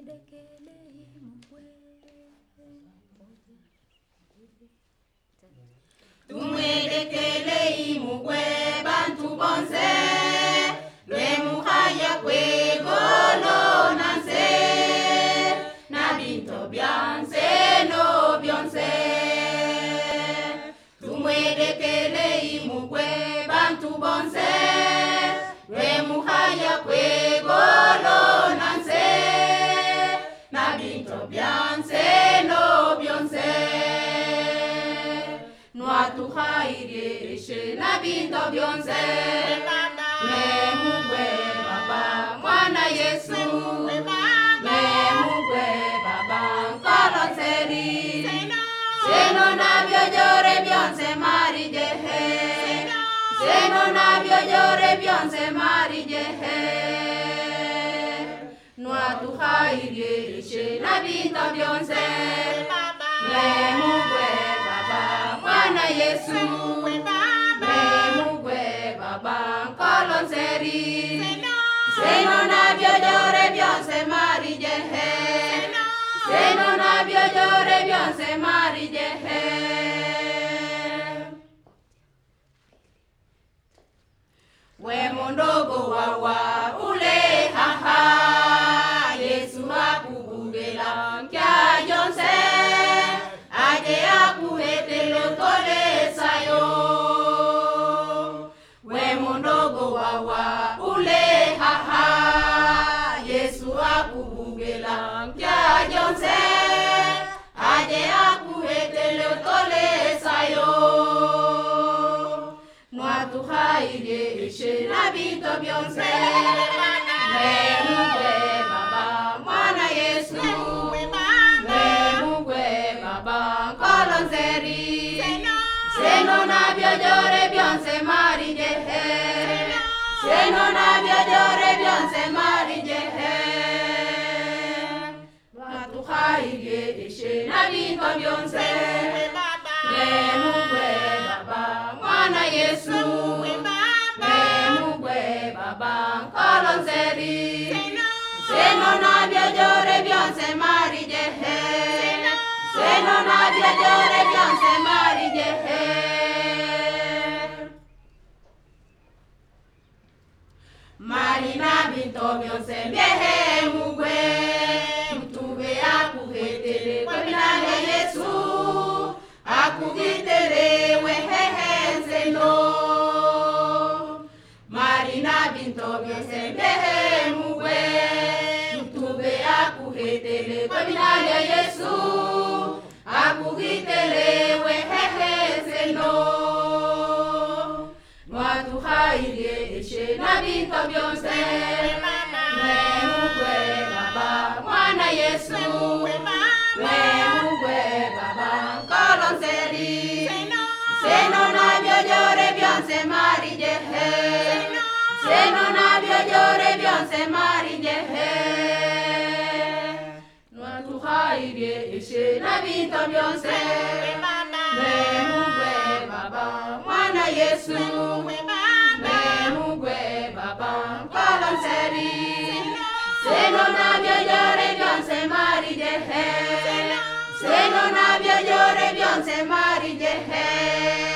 Tumwelekele imugwe bantu bonse lwe muhaya kwe golo nanse na binto byanse no byonse. Tumwelekele imugwe bantu bonse lwe muhaya kwe golo nanse na binto byanse no byonse. Nwatu haire she na binto byonse Memugwe baba mwana Yesu Memugwe baba nkolonseri Seno na byojore byonse mari jehe Seno na byojore byonse mari jehe Nwatu haire she na binto byonse Memugwe Mwana Yesu, Memugwe baba nkolonseri Seno na byojore byonse mari jehe Seno na byojore byonse mari jehe. We mondogo wawa ule haha Yesu hakubugela kya jonse Aje akuhete lotole sayo We mondogo wawa ule haha Yesu akubugela kya jonse Aje akuhete lotole sayo Nwatu haire ishe na binto byonse Memugwe baba mwana Yesu Seno na byojore byonse mari jehe Seno na byojore byonse mari jehe Nwatu haire ishe na binto byonse Memugwe baba mwana Yesu Memugwe baba nkolonseri Seno na byojore byonse mari jehe Seno na byojore byonse mari jehe Mari na binto byonse byehe mugwe Mtube akuhetele kwa binane Yesu Akugitere wehehe nzeno Mari na binto byonse byehe mugwe Mtube akuhetele kwa binane Yesu Akugitele wehehe zeno Nwatu haire ishe na binto byonse Memugwe baba mwana Yesu Memugwe baba nkolonseri Seno na byojore byonse mari jehe Seno na byojore byonse mari jehe Nwatu haire ishe na binto byonse Memugwe baba mwana Yesu Memugwe baba nkolonseri Seno na byojore byonse mari jehe Seno na byojore byonse mari jehe